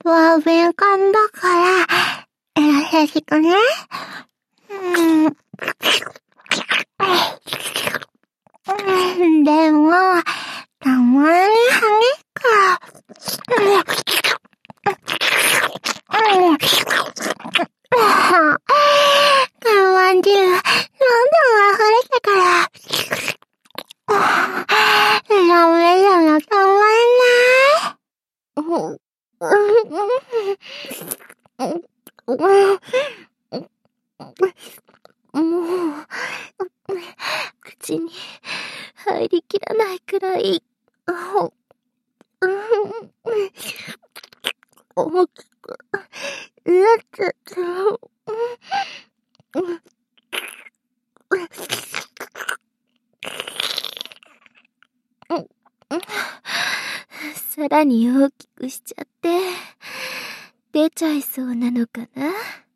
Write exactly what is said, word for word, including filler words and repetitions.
は敏感だから、優しくね。うん。でも、たまに激しく、感じる。喉が溢れてから、ダメだな、たまんない。もう、口に入りきらないくらい、大きくなっちゃった。さらに大きくしちゃって、出ちゃいそうなのかな。